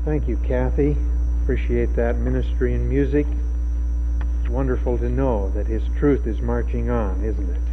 Thank you, Kathy. Appreciate that ministry and music. It's wonderful to know that His truth is marching on, isn't it?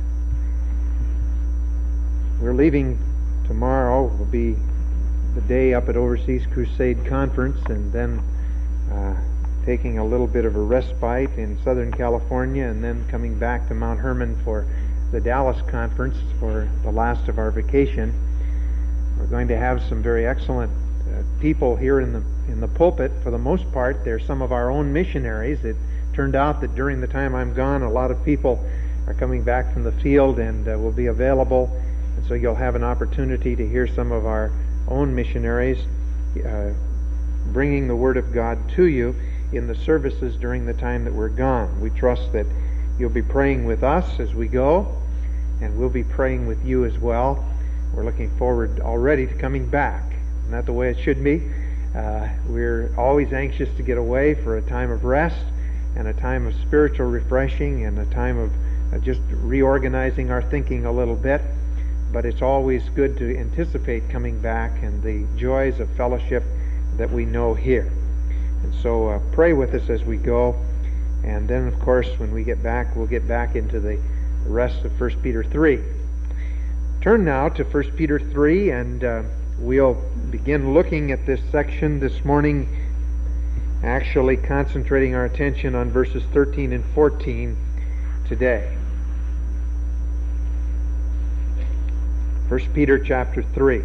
We're leaving tomorrow. Will be the day up at Overseas Crusade Conference, and then taking a little bit of a respite in Southern California, and then coming back to Mount Hermon for the Dallas Conference for the last of our vacation. We're going to have some very excellent people here in the pulpit. For the most part, they're some of our own missionaries. It turned out that during the time I'm gone, a lot of people are coming back from the field and will be available, and so you'll have an opportunity to hear some of our own missionaries bringing the Word of God to you in the services during the time that we're gone. We trust that you'll be praying with us as we go, and we'll be praying with you as well. We're looking forward already to coming back. Isn't that the way it should be? We're always anxious to get away for a time of rest and a time of spiritual refreshing and a time of just reorganizing our thinking a little bit. But it's always good to anticipate coming back and the joys of fellowship that we know here. And so pray with us as we go. And then, of course, when we get back, we'll get back into the rest of 1 Peter 3. Turn now to 1 Peter 3, and we'll begin looking at this section this morning, actually concentrating our attention on verses 13 and 14 today. 1 Peter chapter 3.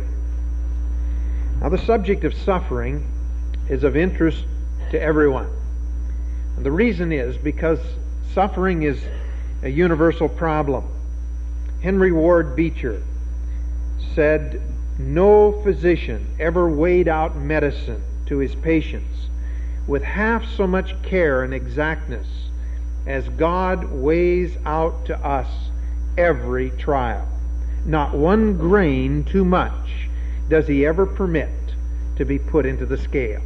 Now, the subject of suffering is of interest to everyone. And the reason is because suffering is a universal problem. Henry Ward Beecher said, "No physician ever weighed out medicine to his patients with half so much care and exactness as God weighs out to us every trial. Not one grain too much does He ever permit to be put into the scale."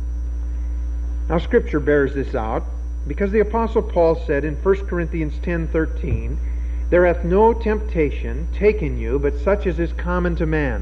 Now, Scripture bears this out because the Apostle Paul said in 1 Corinthians 10:13, "There hath no temptation taken you but such as is common to man.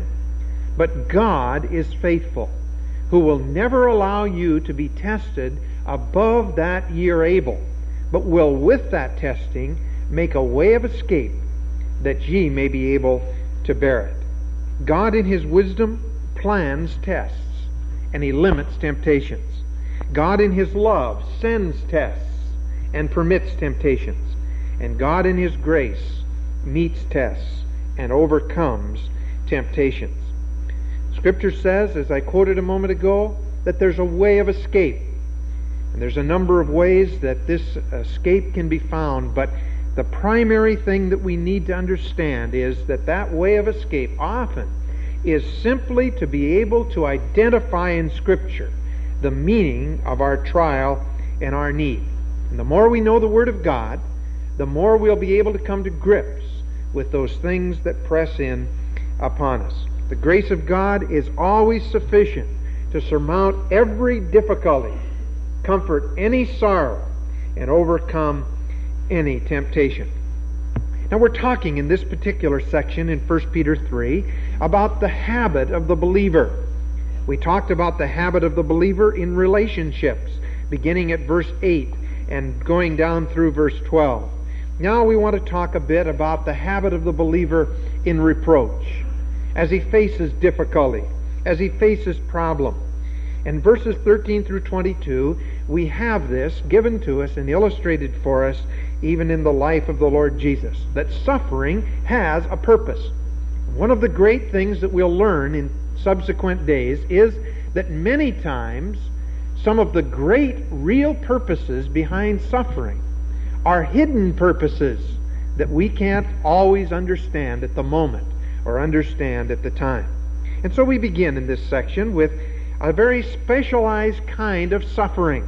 But God is faithful, who will never allow you to be tested above that ye are able, but will with that testing make a way of escape, that ye may be able to bear it." God in His wisdom plans tests, and He limits temptations. God in His love sends tests and permits temptations. And God in His grace meets tests and overcomes temptations. Scripture says, as I quoted a moment ago, that there's a way of escape. And there's a number of ways that this escape can be found, but the primary thing that we need to understand is that that way of escape often is simply to be able to identify in Scripture the meaning of our trial and our need. And the more we know the Word of God, the more we'll be able to come to grips with those things that press in upon us. The grace of God is always sufficient to surmount every difficulty, comfort any sorrow, and overcome any temptation. Now, we're talking in this particular section in 1 Peter 3 about the habit of the believer. We talked about the habit of the believer in relationships, beginning at verse 8 and going down through verse 12. Now we want to talk a bit about the habit of the believer in reproach, as he faces difficulty, as he faces problem. In verses 13 through 22, we have this given to us and illustrated for us even in the life of the Lord Jesus, that suffering has a purpose. One of the great things that we'll learn in subsequent days is that many times some of the great real purposes behind suffering are hidden purposes that we can't always understand at the moment or understand at the time. And so we begin in this section with a very specialized kind of suffering.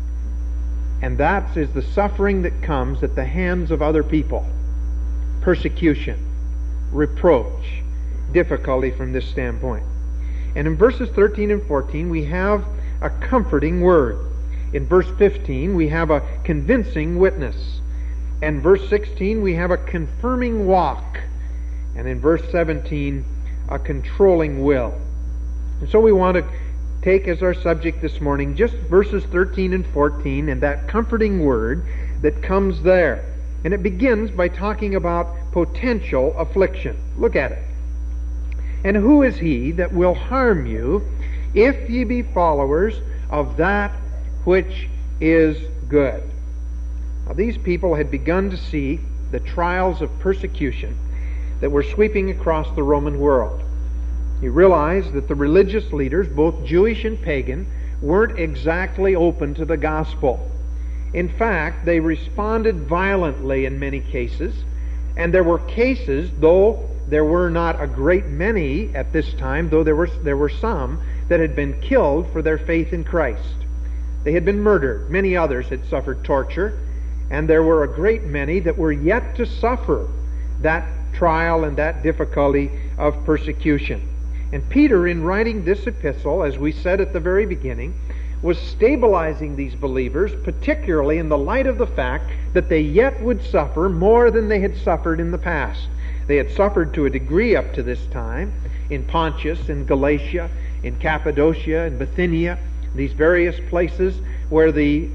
And that is the suffering that comes at the hands of other people. Persecution, reproach, difficulty from this standpoint. And in verses 13 and 14 we have a comforting word. In verse 15 we have a convincing witness. And verse 16 we have a confirming walk. And in verse 17 a controlling will. And so we want to take as our subject this morning just verses 13 and 14 and that comforting word that comes there. And it begins by talking about potential affliction. Look at it. And who is he that will harm you if ye be followers of that which is good? Now, these people had begun to see the trials of persecution that were sweeping across the Roman world. You realize that the religious leaders, both Jewish and pagan, weren't exactly open to the gospel. In fact, they responded violently in many cases, and there were cases, though there were not a great many at this time, though there were some that had been killed for their faith in Christ. They had been murdered. Many others had suffered torture, and there were a great many that were yet to suffer that trial and that difficulty of persecution. And Peter, in writing this epistle, as we said at the very beginning, was stabilizing these believers, particularly in the light of the fact that they yet would suffer more than they had suffered in the past. They had suffered to a degree up to this time in Pontus, in Galatia, in Cappadocia, in Bithynia, these various places where the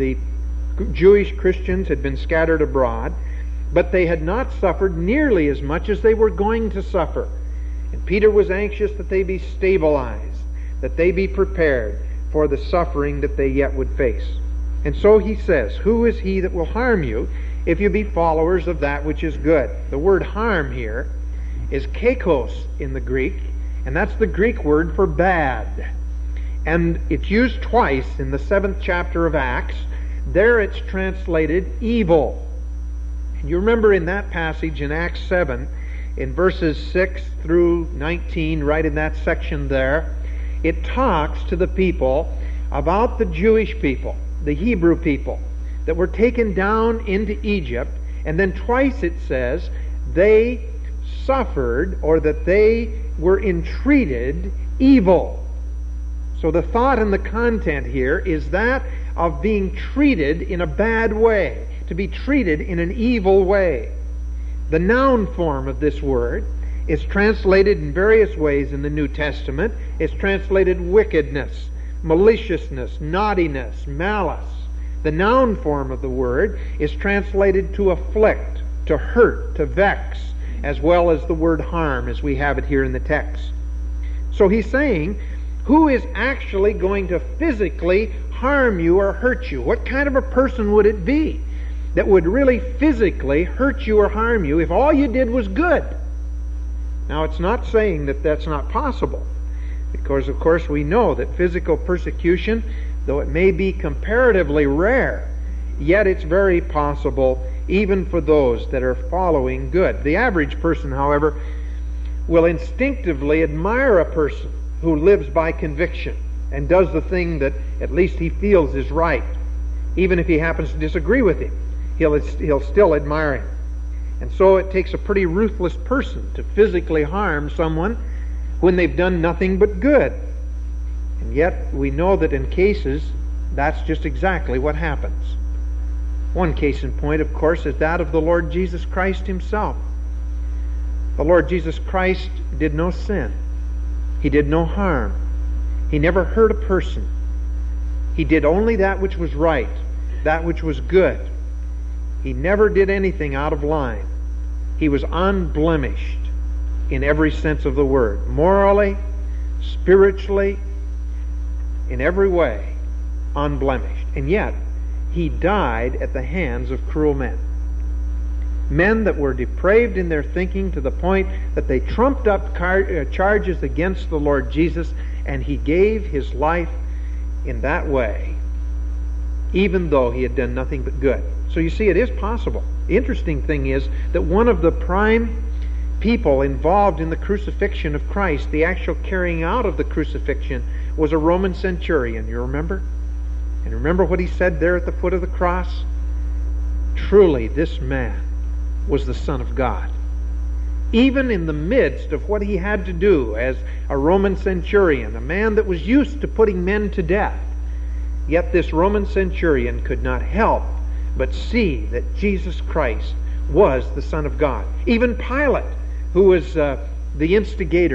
Jewish Christians had been scattered abroad, but they had not suffered nearly as much as they were going to suffer. And Peter was anxious that they be stabilized, that they be prepared for the suffering that they yet would face. And so he says, who is he that will harm you if you be followers of that which is good? The word harm here is kakos in the Greek, and that's the Greek word for bad. And it's used twice in the 7th chapter of Acts. There it's translated evil. And you remember in that passage in Acts 7, in verses 6 through 19, right in that section there, it talks to the people about the Jewish people, the Hebrew people, that were taken down into Egypt, and then twice it says they suffered, or that they were entreated evil. So the thought and the content here is that of being treated in a bad way, to be treated in an evil way. The noun form of this word is translated in various ways in the New Testament. It's translated wickedness, maliciousness, naughtiness, malice. The noun form of the word is translated to afflict, to hurt, to vex, as well as the word harm, as we have it here in the text. So he's saying, who is actually going to physically harm you or hurt you? What kind of a person would it be that would really physically hurt you or harm you if all you did was good? Now, it's not saying that that's not possible, because, of course, we know that physical persecution, though it may be comparatively rare, yet it's very possible even for those that are following good. The average person, however, will instinctively admire a person who lives by conviction and does the thing that at least he feels is right. Even if he happens to disagree with him, he'll still admire him. And so it takes a pretty ruthless person to physically harm someone when they've done nothing but good. And yet we know that in cases that's just exactly what happens. One case in point, of course, is that of the Lord Jesus Christ himself. The Lord Jesus Christ did no sin. He did no harm. He never hurt a person. He did only that which was right, that which was good. He never did anything out of line. He was unblemished in every sense of the word, morally, spiritually, in every way, unblemished. And yet, he died at the hands of cruel men. Men that were depraved in their thinking to the point that they trumped up charges against the Lord Jesus, and he gave his life in that way, even though he had done nothing but good. So you see, it is possible. The interesting thing is that one of the prime people involved in the crucifixion of Christ, the actual carrying out of the crucifixion, was a Roman centurion. You remember? And remember what he said there at the foot of the cross? Truly, this man was the Son of God. Even in the midst of what he had to do as a Roman centurion, a man that was used to putting men to death, yet this Roman centurion could not help but see that Jesus Christ was the Son of God. Even Pilate, who was the instigator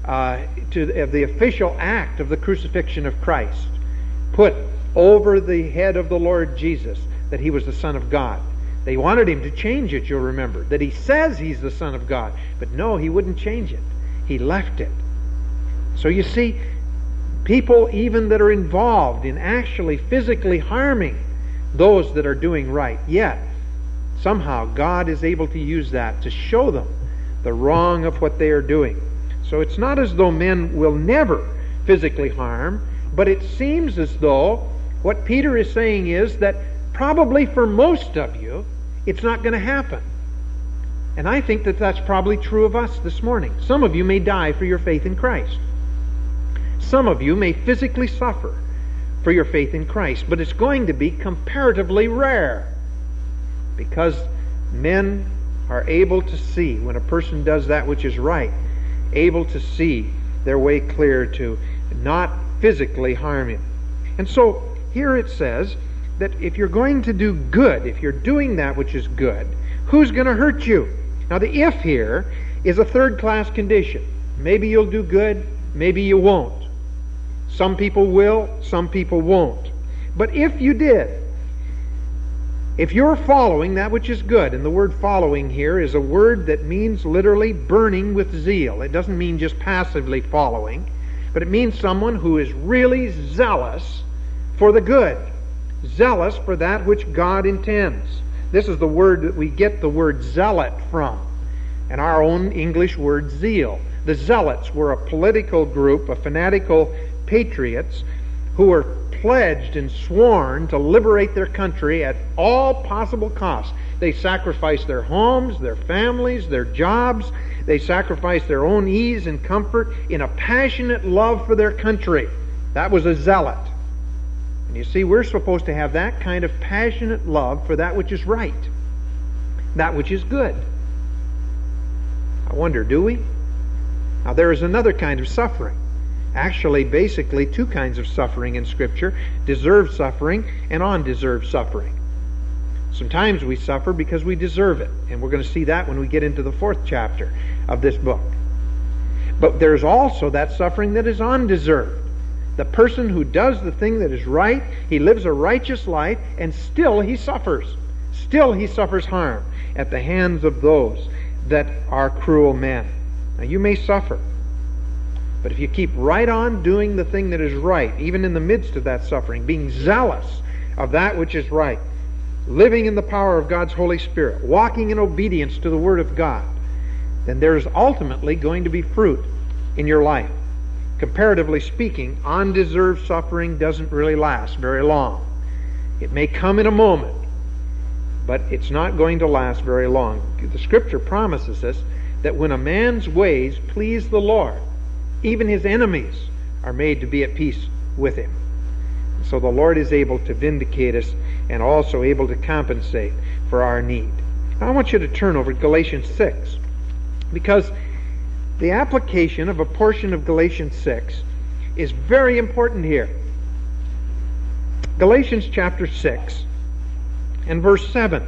the official act of the crucifixion of Christ, put over the head of the Lord Jesus that he was the Son of God. They wanted him to change it, you'll remember, that he says he's the Son of God. But no, he wouldn't change it. He left it. So you see, people even that are involved in actually physically harming those that are doing right, yet somehow God is able to use that to show them the wrong of what they are doing. So it's not as though men will never physically harm, but it seems as though what Peter is saying is that probably for most of you, it's not going to happen. And I think that that's probably true of us this morning. Some of you may die for your faith in Christ. Some of you may physically suffer for your faith in Christ, but it's going to be comparatively rare, because men are able to see when a person does that which is right, able to see their way clear to not physically harm him. And so here it says that if you're going to do good, if you're doing that which is good, who's going to hurt you? Now the if here is a third-class condition. Maybe you'll do good, maybe you won't. Some people will, some people won't. But if you did, if you're following that which is good, and the word following here is a word that means literally burning with zeal. It doesn't mean just passively following, but it means someone who is really zealous for the good, zealous for that which God intends. This is the word that we get the word zealot from, and our own English word zeal. The zealots were a political group of fanatical patriots who were pledged and sworn to liberate their country at all possible costs. They sacrificed their homes, their families, their jobs. They sacrificed their own ease and comfort in a passionate love for their country. That was a zealot. And you see, we're supposed to have that kind of passionate love for that which is right, that which is good. I wonder, do we? Now, there is another kind of suffering. Actually, basically, two kinds of suffering in Scripture: deserved suffering and undeserved suffering. Sometimes we suffer because we deserve it, and we're going to see that when we get into the 4th chapter of this book. But there's also that suffering that is undeserved. The person who does the thing that is right, he lives a righteous life, and still he suffers. Still he suffers harm at the hands of those that are cruel men. Now, you may suffer, but if you keep right on doing the thing that is right, even in the midst of that suffering, being zealous of that which is right, living in the power of God's Holy Spirit, walking in obedience to the Word of God, then there's ultimately going to be fruit in your life. Comparatively speaking, undeserved suffering doesn't really last very long. It may come in a moment, but it's not going to last very long. The Scripture promises us that when a man's ways please the Lord, even his enemies are made to be at peace with him. So the Lord is able to vindicate us and also able to compensate for our need. Now I want you to turn over to Galatians 6, because the application of a portion of Galatians 6 is very important here. Galatians chapter 6 and verse 7.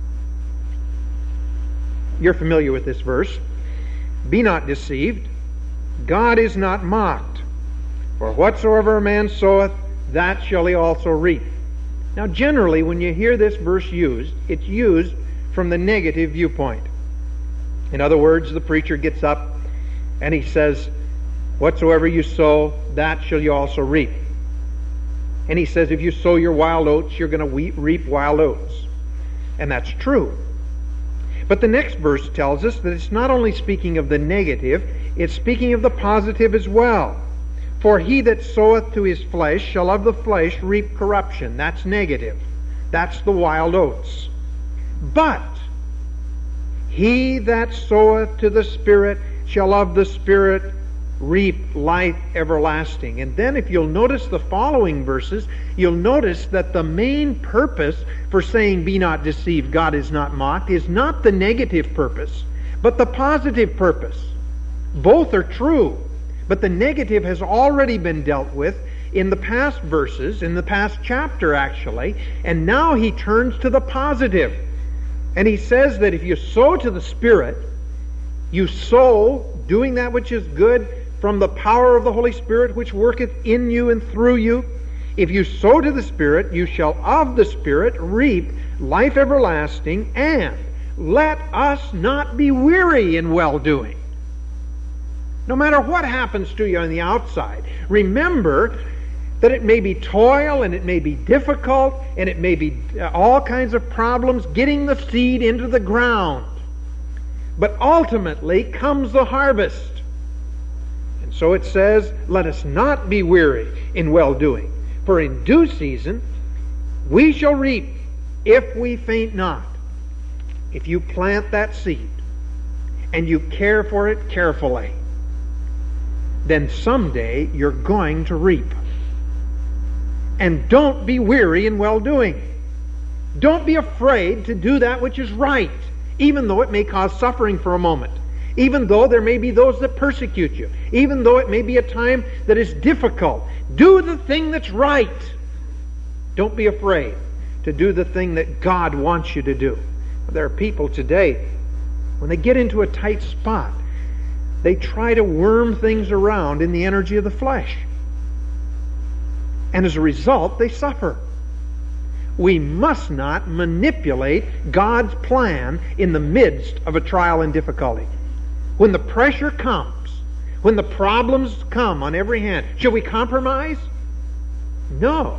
You're familiar with this verse. Be not deceived. God is not mocked. For whatsoever a man soweth, that shall he also reap. Now generally, when you hear this verse used, it's used from the negative viewpoint. In other words, the preacher gets up and he says, whatsoever you sow, that shall you also reap. And he says, if you sow your wild oats, you're going to reap wild oats. And that's true. But the next verse tells us that it's not only speaking of the negative, it's speaking of the positive as well. For he that soweth to his flesh shall of the flesh reap corruption. That's negative. That's the wild oats. But he that soweth to the Spirit shall of the Spirit reap life everlasting. And then if you'll notice the following verses, you'll notice that the main purpose for saying be not deceived, God is not mocked, is not the negative purpose, but the positive purpose. Both are true, but the negative has already been dealt with in the past verses, in the past chapter actually, and now he turns to the positive. And he says that if you sow to the Spirit, you sow doing that which is good from the power of the Holy Spirit which worketh in you and through you. If you sow to the Spirit, you shall of the Spirit reap life everlasting, and let us not be weary in well-doing. No matter what happens to you on the outside, remember that it may be toil, and it may be difficult, and it may be all kinds of problems getting the seed into the ground. But ultimately comes the harvest. And so it says, let us not be weary in well-doing, for in due season we shall reap if we faint not. If you plant that seed, and you care for it carefully, then someday you're going to reap. And don't be weary in well-doing. Don't be afraid to do that which is right, even though it may cause suffering for a moment, even though there may be those that persecute you, even though it may be a time that is difficult. Do the thing that's right. Don't be afraid to do the thing that God wants you to do. There are people today, when they get into a tight spot, they try to worm things around in the energy of the flesh. And as a result, they suffer. We must not manipulate God's plan in the midst of a trial and difficulty. When the pressure comes, when the problems come on every hand, should we compromise? No.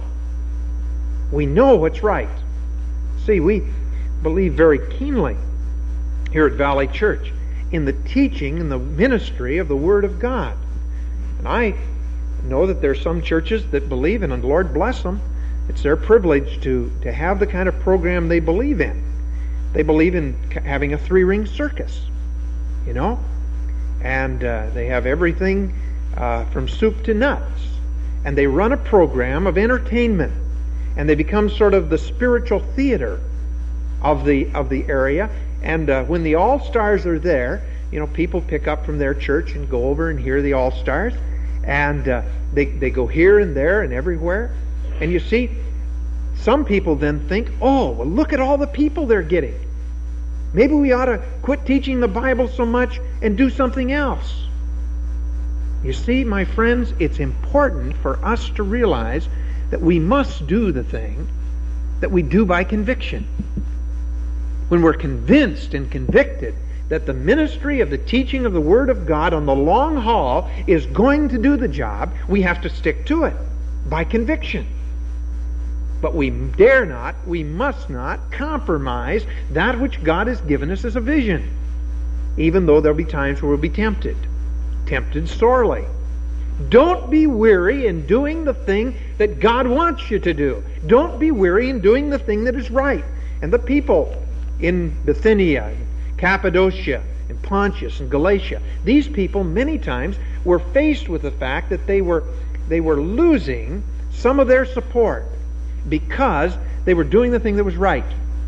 We know what's right. See, we believe very keenly here at Valley Church in the teaching and the ministry of the Word of God. And I know that there are some churches that believe in, and the Lord bless them. It's their privilege to have the kind of program they believe in. They believe in having a 3-ring circus, you know, and they have everything from soup to nuts, and they run a program of entertainment, and they become sort of the spiritual theater of the area. And when the All-Stars are there, you know, people pick up from their church and go over and hear the All-Stars. And they go here and there and everywhere. And you see, some people then think, oh, well, look at all the people they're getting. Maybe we ought to quit teaching the Bible so much and do something else. You see, my friends, it's important for us to realize that we must do the thing that we do by conviction. When we're convinced and convicted that the ministry of the teaching of the Word of God on the long haul is going to do the job, we have to stick to it by conviction. But we dare not, we must not compromise that which God has given us as a vision, even though there'll be times where we'll be tempted sorely. Don't be weary in doing the thing that God wants you to do. Don't be weary in doing the thing that is right. And the people in Bithynia, Cappadocia, and Pontus and Galatia, these people many times were faced with the fact that they were losing some of their support because they were doing the thing that was right.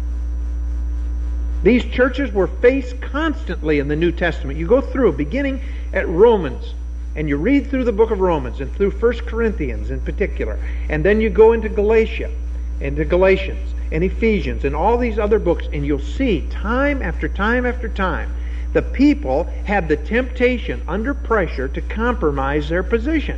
These churches were faced constantly in the New Testament. You go through, beginning at Romans, and you read through the book of Romans and through 1 Corinthians in particular, and then you go into Galatia, into Galatians, and Ephesians, and all these other books, and you'll see time after time after time, the people had the temptation under pressure to compromise their position.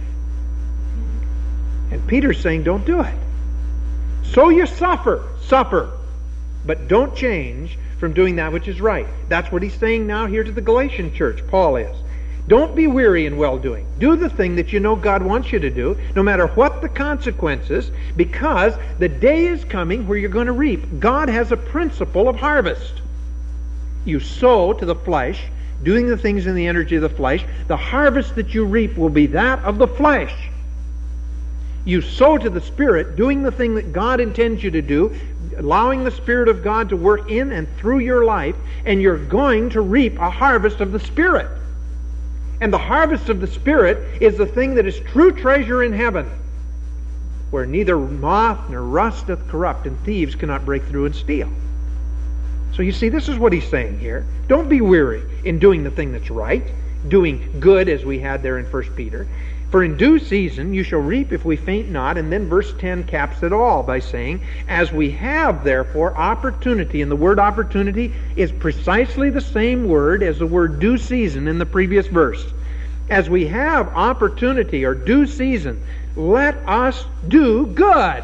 And Peter's saying, don't do it. So you suffer, but don't change from doing that which is right. That's what he's saying now here to the Galatian church, Paul is. Don't be weary in well-doing. Do the thing that you know God wants you to do, no matter what the consequences, because the day is coming where you're going to reap. God has a principle of harvest. You sow to the flesh, doing the things in the energy of the flesh. The harvest that you reap will be that of the flesh. You sow to the Spirit, doing the thing that God intends you to do, allowing the Spirit of God to work in and through your life, and you're going to reap a harvest of the Spirit. And the harvest of the Spirit is the thing that is true treasure in heaven, where neither moth nor rust doth corrupt, and thieves cannot break through and steal. So you see, this is what he's saying here. Don't be weary in doing the thing that's right, doing good as we had there in 1 Peter. For in due season you shall reap if we faint not. And then verse 10 caps it all by saying, as we have therefore opportunity, and the word opportunity is precisely the same word as the word due season in the previous verse. as we have opportunity or due season, let us do good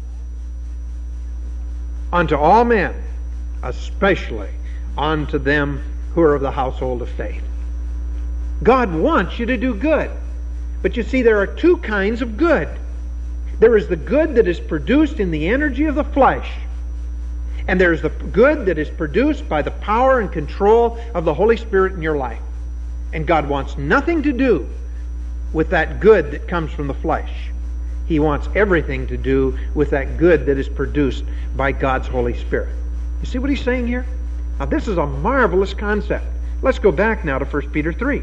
unto all men, especially unto them who are of the household of faith. God wants you to do good. But you see, there are two kinds of good. There is the good that is produced in the energy of the flesh, and there is the good that is produced by the power and control of the Holy Spirit in your life. And God wants nothing to do with that good that comes from the flesh. He wants everything to do with that good that is produced by God's Holy Spirit. You see what he's saying here? Now this is a marvelous concept. Let's go back now to 1 Peter 3.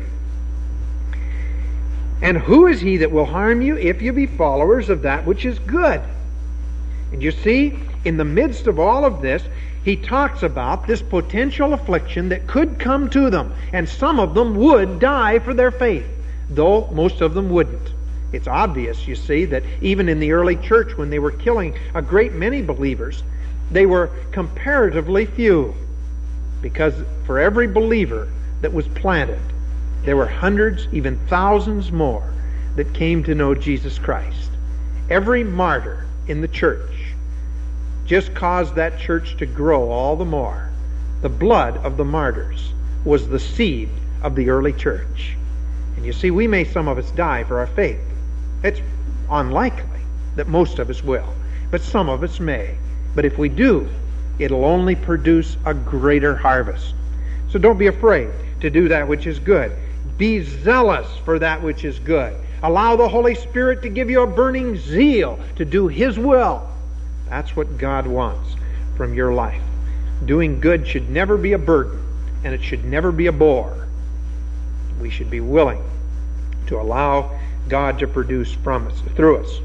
And who is he that will harm you if you be followers of that which is good? And you see, in the midst of all of this, he talks about this potential affliction that could come to them. And some of them would die for their faith, though most of them wouldn't. It's obvious, you see, that even in the early church, when they were killing a great many believers, they were comparatively few. Because for every believer that was planted, there were hundreds, even thousands more that came to know Jesus Christ. Every martyr in the church just caused that church to grow all the more. The blood of the martyrs was the seed of the early church. And you see, some of us die for our faith. It's unlikely that most of us will, but some of us may. But if we do, it'll only produce a greater harvest. So don't be afraid to do that which is good. Be zealous for that which is good. Allow the Holy Spirit to give you a burning zeal to do His will. That's what God wants from your life. Doing good should never be a burden, and it should never be a bore. We should be willing to allow God to produce from us, through us,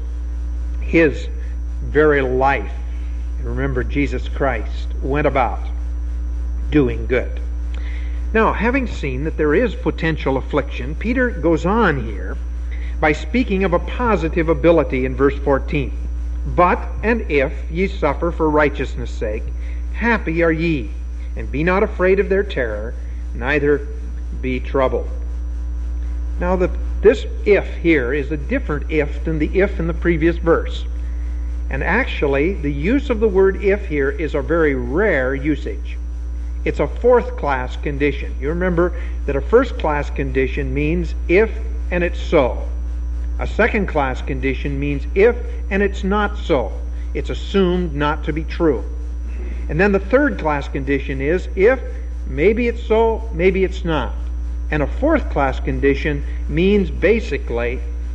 His very life. And remember, Jesus Christ went about doing good. Now, having seen that there is potential affliction, Peter goes on here by speaking of a positive ability in verse 14. But, and if ye suffer for righteousness' sake, happy are ye, and be not afraid of their terror, neither be troubled. Now, this if here is a different if than the if in the previous verse. And actually, the use of the word if here is a very rare usage. It's a fourth-class condition. You remember that a first-class condition means if and it's so. A second-class condition means if and it's not so. It's assumed not to be true. And then the third-class condition is if, maybe it's so, maybe it's not. And a fourth-class condition means basically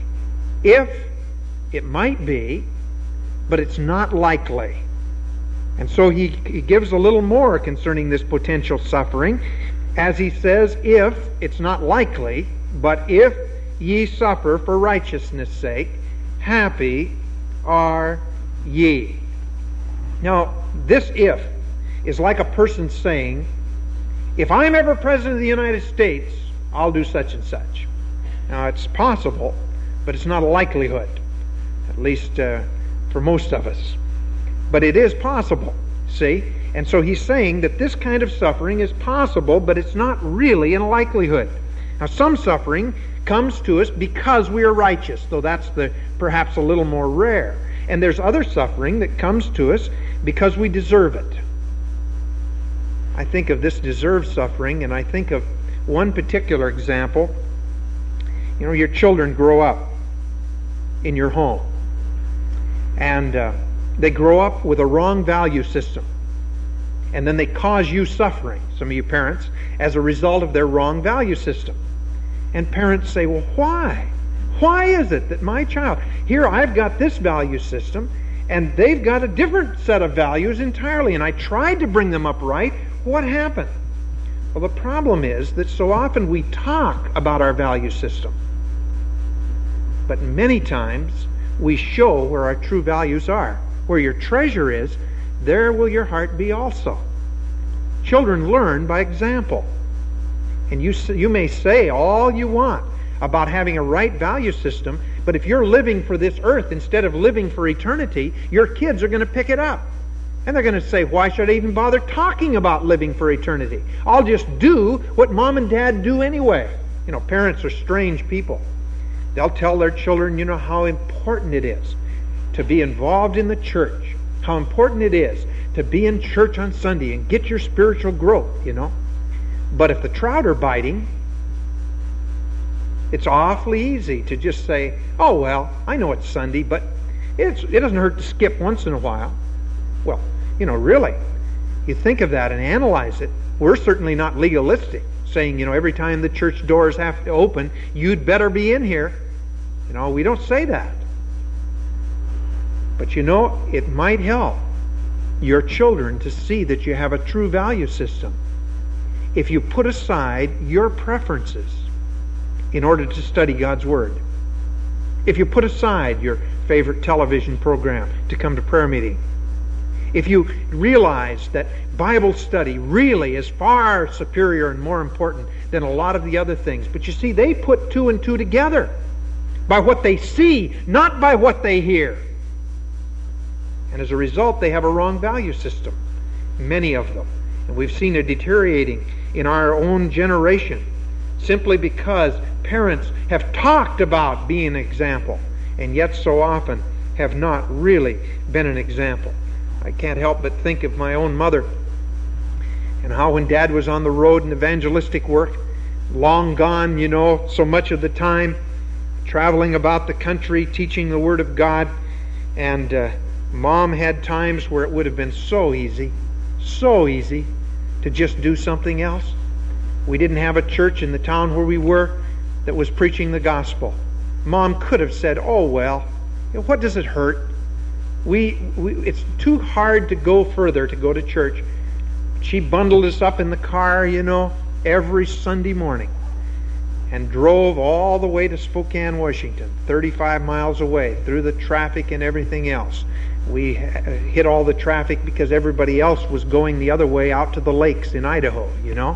if it might be, but it's not likely. And so he gives a little more concerning this potential suffering, as he says, if, it's not likely, but if ye suffer for righteousness' sake, happy are ye. Now, this if is like a person saying, if I'm ever President of the United States, I'll do such and such. Now, it's possible, but it's not a likelihood, at least for most of us. But it is possible, see? And so he's saying that this kind of suffering is possible, but it's not really in likelihood. Now, some suffering comes to us because we are righteous, though that's perhaps a little more rare. And there's other suffering that comes to us because we deserve it. I think of this deserved suffering, and I think of one particular example. You know, your children grow up in your home, and they grow up with a wrong value system. And then they cause you suffering, some of you parents, as a result of their wrong value system. And parents say, well, why? Why is it that my child, here I've got this value system, and they've got a different set of values entirely, and I tried to bring them up right. What happened? Well, the problem is that so often we talk about our value system, but many times we show where our true values are. Where your treasure is, there will your heart be also. Children learn by example. And you may say all you want about having a right value system, but if you're living for this earth instead of living for eternity, your kids are going to pick it up. And they're going to say, why should I even bother talking about living for eternity? I'll just do what mom and dad do anyway. Parents are strange people. They'll tell their children, how important it is to be involved in the church, how important it is to be in church on Sunday and get your spiritual growth, But if the trout are biting, it's awfully easy to just say, oh, well, I know it's Sunday, but it doesn't hurt to skip once in a while. Well, really, you think of that and analyze it. We're certainly not legalistic, saying, every time the church doors have to open, you'd better be in here. We don't say that. But it might help your children to see that you have a true value system if you put aside your preferences in order to study God's Word. If you put aside your favorite television program to come to prayer meeting. If you realize that Bible study really is far superior and more important than a lot of the other things. But you see, they put two and two together by what they see, not by what they hear. And as a result, they have a wrong value system, many of them. And we've seen it deteriorating in our own generation simply because parents have talked about being an example and yet so often have not really been an example. I can't help but think of my own mother and how when Dad was on the road in evangelistic work, long gone, so much of the time, traveling about the country, teaching the Word of God, and Mom had times where it would have been so easy to just do something else. We didn't have a church in the town where we were that was preaching the gospel. Mom could have said, oh, well, what does it hurt? It's too hard to go further to go to church. She bundled us up in the car, every Sunday morning and drove all the way to Spokane, Washington, 35 miles away, through the traffic and everything else. We hit all the traffic because everybody else was going the other way out to the lakes in Idaho,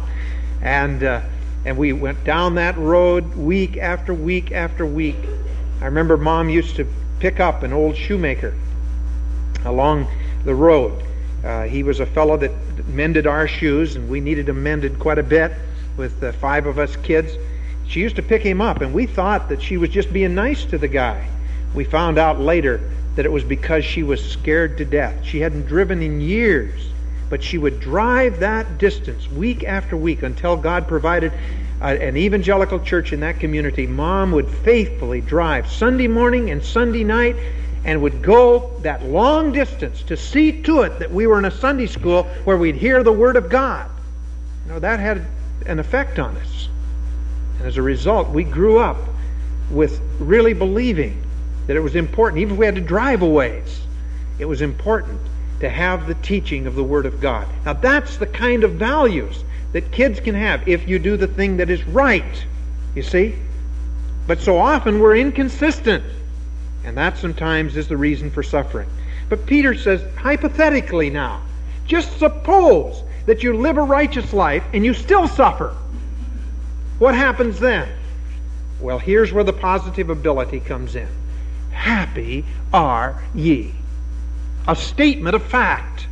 And we went down that road week after week after week. I remember Mom used to pick up an old shoemaker along the road. He was a fellow that mended our shoes, and we needed them mended quite a bit with 5 of us kids. She used to pick him up, and we thought that she was just being nice to the guy. We found out later that it was because she was scared to death. She hadn't driven in years, but she would drive that distance week after week until God provided an evangelical church in that community. Mom would faithfully drive Sunday morning and Sunday night and would go that long distance to see to it that we were in a Sunday school where we'd hear the Word of God. That had an effect on us. And as a result, we grew up with really believing that it was important, even if we had to drive a ways, it was important to have the teaching of the Word of God. Now that's the kind of values that kids can have if you do the thing that is right, you see? But so often we're inconsistent, and that sometimes is the reason for suffering. But Peter says, hypothetically now, just suppose that you live a righteous life and you still suffer. What happens then? Well, here's where the positive ability comes in. Happy are ye. A statement of fact.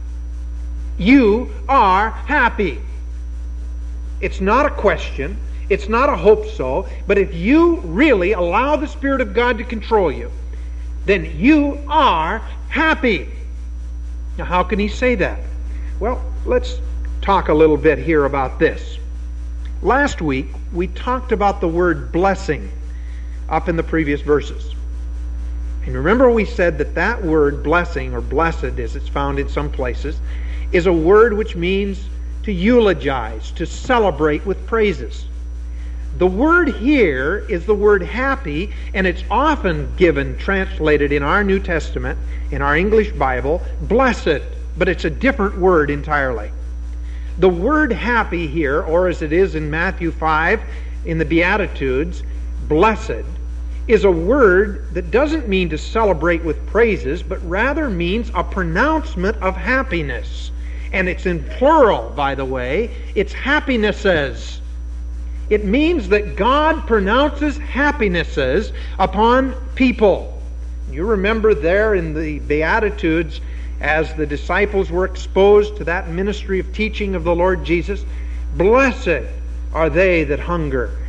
You are happy. It's not a question. It's not a hope so. But if you really allow the Spirit of God to control you, then you are happy. Now, how can he say that? Well, let's talk a little bit here about this. Last week, we talked about the word blessing up in the previous verses. And remember we said that that word blessing, or blessed as it's found in some places, is a word which means to eulogize, to celebrate with praises. The word here is the word happy, and it's often translated in our New Testament, in our English Bible, blessed, but it's a different word entirely. The word happy here, or as it is in Matthew 5, in the Beatitudes, blessed, is a word that doesn't mean to celebrate with praises, but rather means a pronouncement of happiness. And it's in plural, by the way. It's happinesses. It means that God pronounces happinesses upon people. You remember there in the Beatitudes, as the disciples were exposed to that ministry of teaching of the Lord Jesus, blessed are they that hunger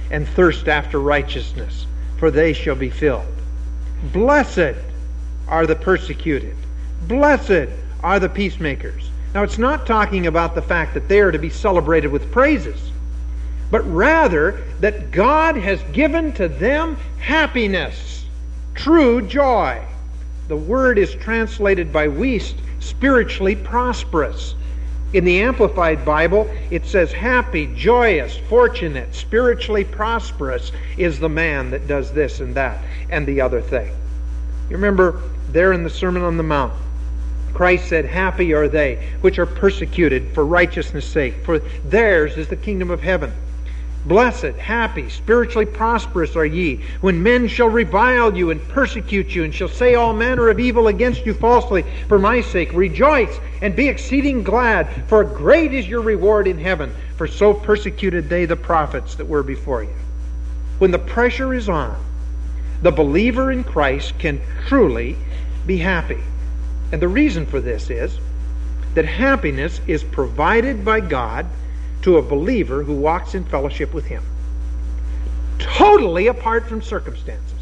and thirst after righteousness, for they shall be filled. Blessed are the persecuted. Blessed are the peacemakers. Now, it's not talking about the fact that they are to be celebrated with praises, but rather that God has given to them happiness, true joy. The word is translated by Wuest, spiritually prosperous. In the Amplified Bible, it says happy, joyous, fortunate, spiritually prosperous is the man that does this and that and the other thing. You remember there in the Sermon on the Mount, Christ said, happy are they which are persecuted for righteousness' sake, for theirs is the kingdom of heaven. Blessed, happy, spiritually prosperous are ye, when men shall revile you and persecute you, and shall say all manner of evil against you falsely for my sake. Rejoice and be exceeding glad, for great is your reward in heaven, for so persecuted they the prophets that were before you. When the pressure is on, the believer in Christ can truly be happy. And the reason for this is that happiness is provided by God to a believer who walks in fellowship with Him, totally apart from circumstances.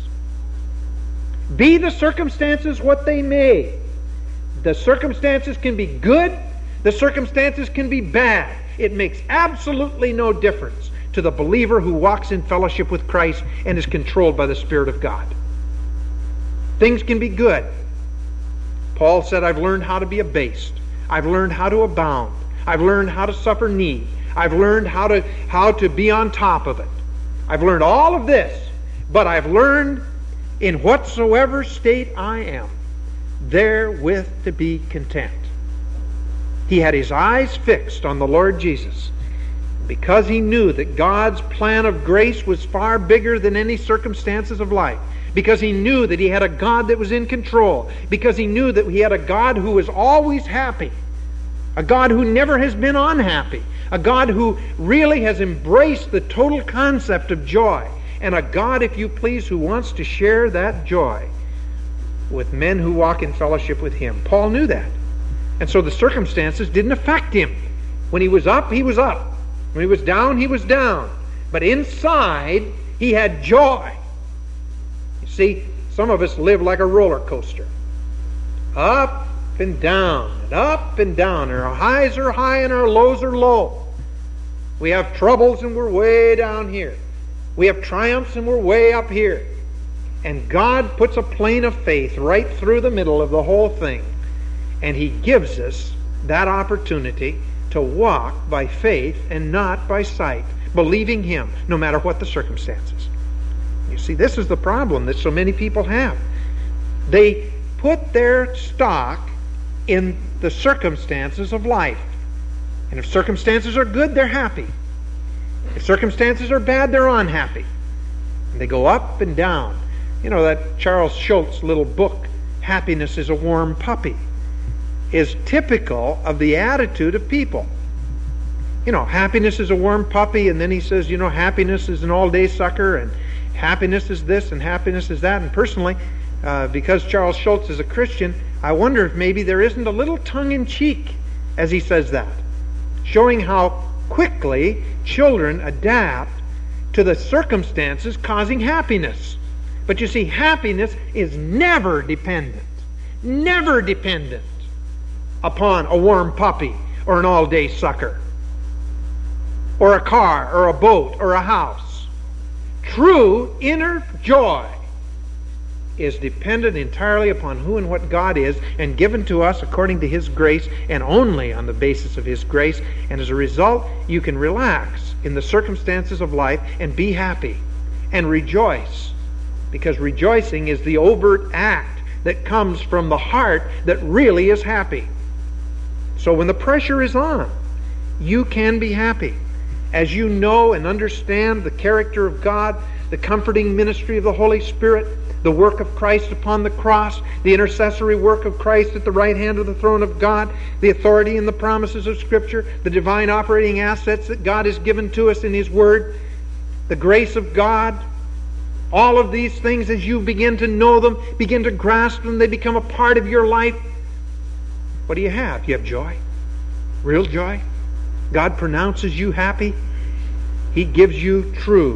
Be the circumstances what they may. The circumstances can be good, the circumstances can be bad. It makes absolutely no difference to the believer who walks in fellowship with Christ and is controlled by the Spirit of God. Things can be good. Paul said, I've learned how to be abased. I've learned how to abound. I've learned how to suffer need. I've learned how to be on top of it. I've learned all of this, but I've learned in whatsoever state I am, therewith to be content. He had his eyes fixed on the Lord Jesus because he knew that God's plan of grace was far bigger than any circumstances of life. Because he knew that he had a God that was in control. Because he knew that he had a God who was always happy. A God who never has been unhappy. A God who really has embraced the total concept of joy. And a God, if you please, who wants to share that joy with men who walk in fellowship with Him. Paul knew that. And so the circumstances didn't affect him. When he was up, he was up. When he was down, he was down. But inside, he had joy. You see, some of us live like a roller coaster. Up and down, and up and down. And our highs are high and our lows are low. We have troubles and we're way down here. We have triumphs and we're way up here. And God puts a plane of faith right through the middle of the whole thing. And He gives us that opportunity to walk by faith and not by sight, believing Him no matter what the circumstances. You see, this is the problem that so many people have. They put their stock in the circumstances of life. And if circumstances are good, they're happy. If circumstances are bad, they're unhappy. And they go up and down. You know, that Charles Schulz little book, Happiness is a Warm Puppy, is typical of the attitude of people. You know, happiness is a warm puppy, and then he says, you know, happiness is an all-day sucker, and happiness is this, and happiness is that. And personally, because Charles Schulz is a Christian, I wonder if maybe there isn't a little tongue-in-cheek as he says that, showing how quickly children adapt to the circumstances causing happiness. But you see, happiness is never dependent upon a warm puppy or an all-day sucker or a car or a boat or a house. True inner joy is dependent entirely upon who and what God is, and given to us according to His grace and only on the basis of His grace. And as a result, you can relax in the circumstances of life and be happy and rejoice, because rejoicing is the overt act that comes from the heart that really is happy. So when the pressure is on, you can be happy as you know and understand the character of God, the comforting ministry of the Holy Spirit, the work of Christ upon the cross, the intercessory work of Christ at the right hand of the throne of God, the authority and the promises of Scripture, the divine operating assets that God has given to us in His Word, the grace of God. All of these things, as you begin to know them, begin to grasp them, they become a part of your life. What do you have? You have joy. Real joy. God pronounces you happy. He gives you true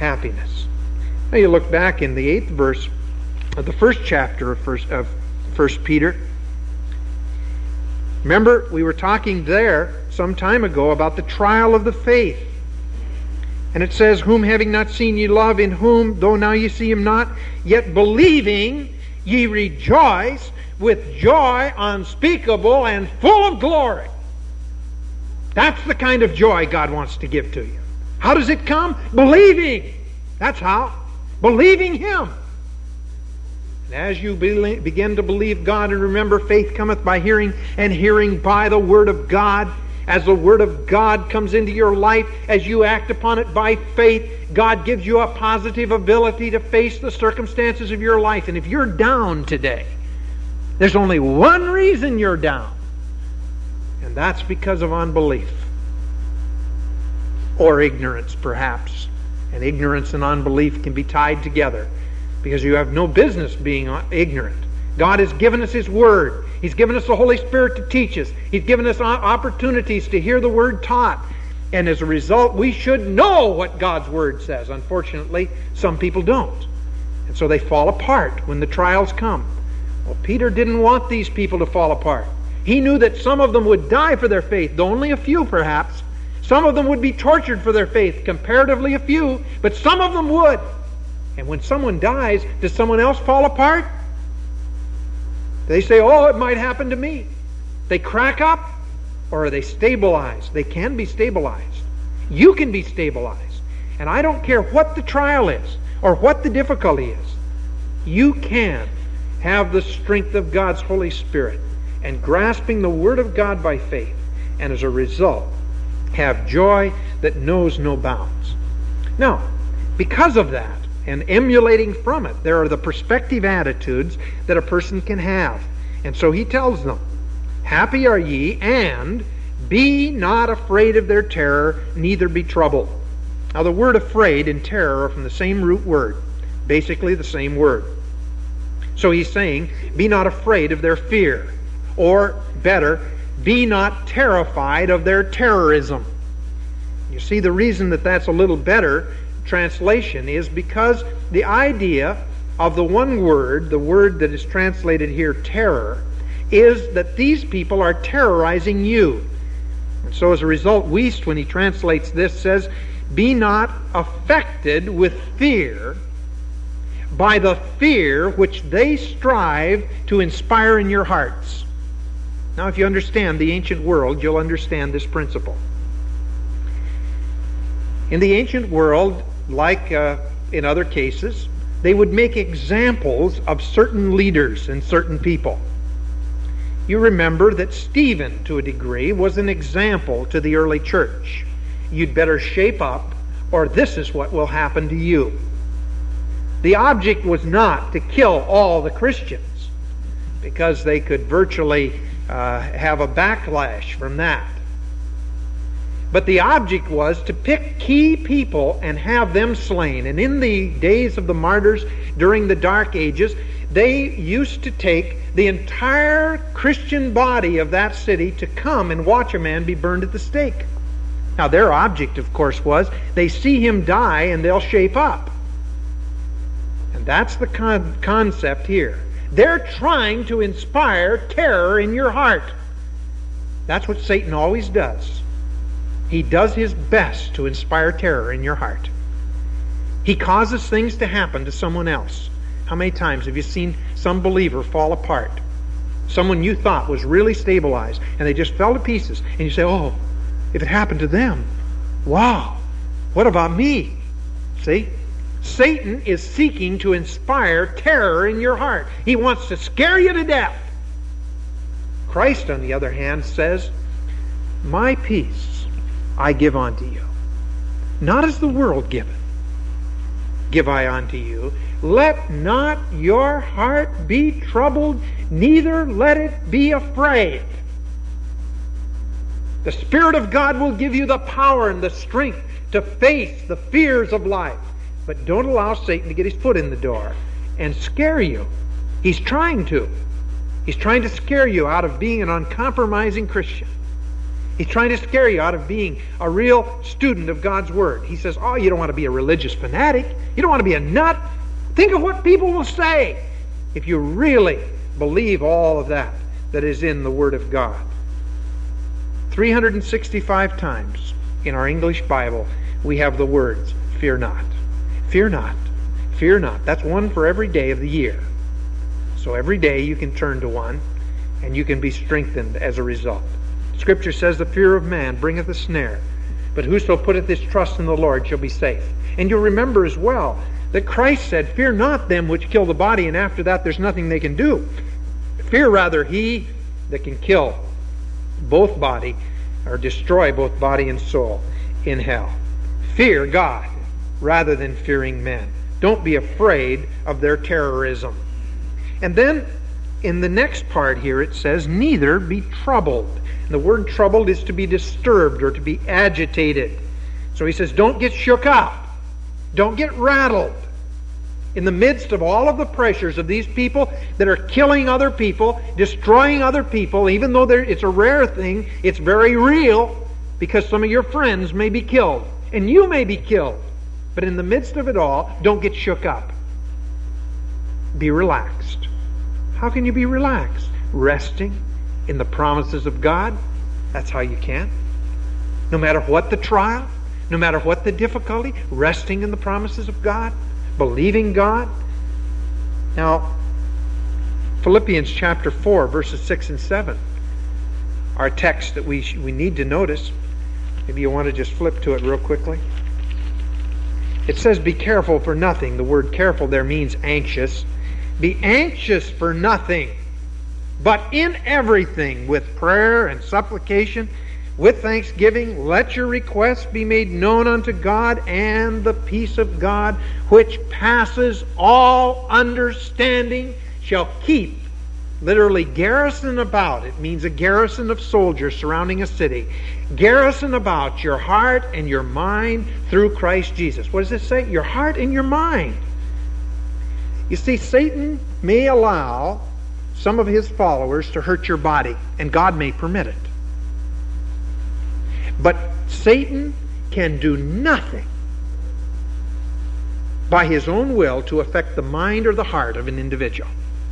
happiness. Now you look back in the 8th verse of the 1st chapter of 1 Peter. Remember, we were talking there some time ago about the trial of the faith. And it says, whom having not seen ye love, in whom, though now ye see him not, yet believing ye rejoice with joy unspeakable and full of glory. That's the kind of joy God wants to give to you. How does it come? Believing. That's how. Believing Him. And as you begin to believe God, and remember, faith cometh by hearing, and hearing by the Word of God. As the Word of God comes into your life, as you act upon it by faith, God gives you a positive ability to face the circumstances of your life. And if you're down today, there's only one reason you're down. And that's because of unbelief. Or ignorance, perhaps. And ignorance and unbelief can be tied together, because you have no business being ignorant. God has given us His Word. He's given us the Holy Spirit to teach us. He's given us opportunities to hear the Word taught. And as a result, we should know what God's Word says. Unfortunately, some people don't. And so they fall apart when the trials come. Well, Peter didn't want these people to fall apart. He knew that some of them would die for their faith, though only a few perhaps. Some of them would be tortured for their faith, comparatively a few, but some of them would. And when someone dies, does someone else fall apart? They say, oh, it might happen to me. They crack up, or are they stabilized? They can be stabilized. You can be stabilized. And I don't care what the trial is, or what the difficulty is. You can have the strength of God's Holy Spirit, and grasping the Word of God by faith, and as a result, have joy that knows no bounds. Now, because of that, and emulating from it, there are the perspective attitudes that a person can have. And so he tells them, happy are ye, and be not afraid of their terror, neither be troubled. Now the word afraid and terror are from the same root word, basically the same word. So he's saying, be not afraid of their fear, or better, be not terrified of their terrorism. You see, the reason that that's a little better translation is because the idea of the one word, the word that is translated here, terror, is that these people are terrorizing you. And so as a result, Wuest, when he translates this, says, be not affected with fear by the fear which they strive to inspire in your hearts. Now, if you understand the ancient world, you'll understand this principle. In the ancient world, like in other cases, they would make examples of certain leaders and certain people. You remember that Stephen, to a degree, was an example to the early church. You'd better shape up, or this is what will happen to you. The object was not to kill all the Christians, because they could virtually have a backlash from that. But the object was to pick key people and have them slain. And in the days of the martyrs, during the Dark Ages, they used to take the entire Christian body of that city to come and watch a man be burned at the stake. Now their object, of course, was they see him die and they'll shape up. And that's the concept here. They're trying to inspire terror in your heart. That's what Satan always does. He does his best to inspire terror in your heart. He causes things to happen to someone else. How many times have you seen some believer fall apart? Someone you thought was really stabilized, and they just fell to pieces. And you say, oh, if it happened to them, wow, what about me? See? Satan is seeking to inspire terror in your heart. He wants to scare you to death. Christ, on the other hand, says, my peace I give unto you. Not as the world giveth, give I unto you. Let not your heart be troubled, neither let it be afraid. The Spirit of God will give you the power and the strength to face the fears of life. But don't allow Satan to get his foot in the door and scare you. He's trying to. He's trying to scare you out of being an uncompromising Christian. He's trying to scare you out of being a real student of God's Word. He says, oh, you don't want to be a religious fanatic. You don't want to be a nut. Think of what people will say if you really believe all of that is in the Word of God. 365 times in our English Bible we have the words, fear not. Fear not. Fear not. That's one for every day of the year. So every day you can turn to one and you can be strengthened as a result. Scripture says the fear of man bringeth a snare, but whoso putteth his trust in the Lord shall be safe. And you'll remember as well that Christ said, fear not them which kill the body, and after that there's nothing they can do. Fear rather he that can kill both body, or destroy both body and soul in hell. Fear God rather than fearing men. Don't be afraid of their terrorism. And then in the next part here it says, neither be troubled. And the word troubled is to be disturbed or to be agitated. So he says, don't get shook up. Don't get rattled. In the midst of all of the pressures of these people that are killing other people, destroying other people, even though it's a rare thing, it's very real, because some of your friends may be killed, and you may be killed. But in the midst of it all, don't get shook up. Be relaxed. How can you be relaxed? Resting in the promises of God. That's how you can. No matter what the trial, no matter what the difficulty, resting in the promises of God. Believing God. Now, Philippians chapter 4, verses 6 and 7 are a text that we need to notice. Maybe you want to just flip to it real quickly. It says, be careful for nothing. The word careful there means anxious. Be anxious for nothing, but in everything, with prayer and supplication, with thanksgiving, let your requests be made known unto God, and the peace of God, which passes all understanding, shall keep, literally garrison about, it means a garrison of soldiers surrounding a city, garrison about your heart and your mind through Christ Jesus. What does it say? Your heart and your mind. You see, Satan may allow some of his followers to hurt your body, and God may permit it. But Satan can do nothing by his own will to affect the mind or the heart of an individual.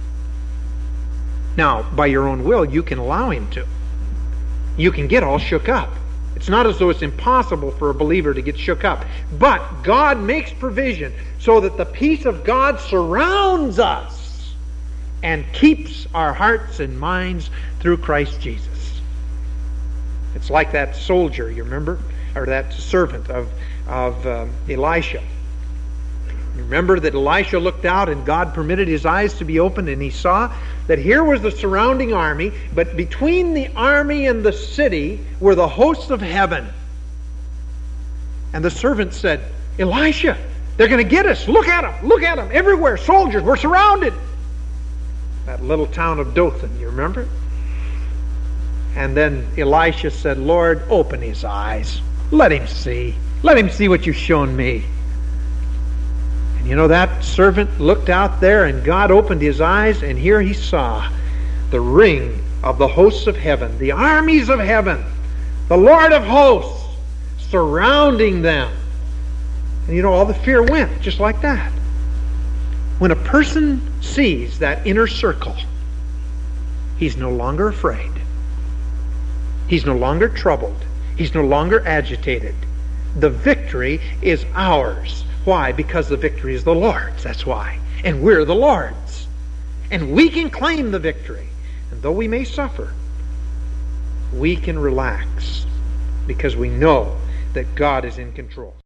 Now, by your own will, you can allow him to. You can get all shook up. It's not as though it's impossible for a believer to get shook up. But God makes provision so that the peace of God surrounds us and keeps our hearts and minds through Christ Jesus. It's like that soldier, you remember? Or that servant of Elisha. You remember that Elisha looked out and God permitted his eyes to be opened, and he saw that here was the surrounding army, but between the army and the city were the hosts of heaven. And the servant said, Elisha, they're going to get us. Look at them. Look at them. Everywhere. Soldiers. We're surrounded. That little town of Dothan, you remember? And then Elisha said, Lord, open his eyes. Let him see. Let him see what you've shown me. And you know, that servant looked out there and God opened his eyes, and here he saw the ring of the hosts of heaven, the armies of heaven, the Lord of hosts surrounding them. And you know, all the fear went just like that. When a person sees that inner circle, he's no longer afraid. He's no longer troubled. He's no longer agitated. The victory is ours. Why? Because the victory is the Lord's. That's why. And we're the Lord's. And we can claim the victory. And though we may suffer, we can relax because we know that God is in control.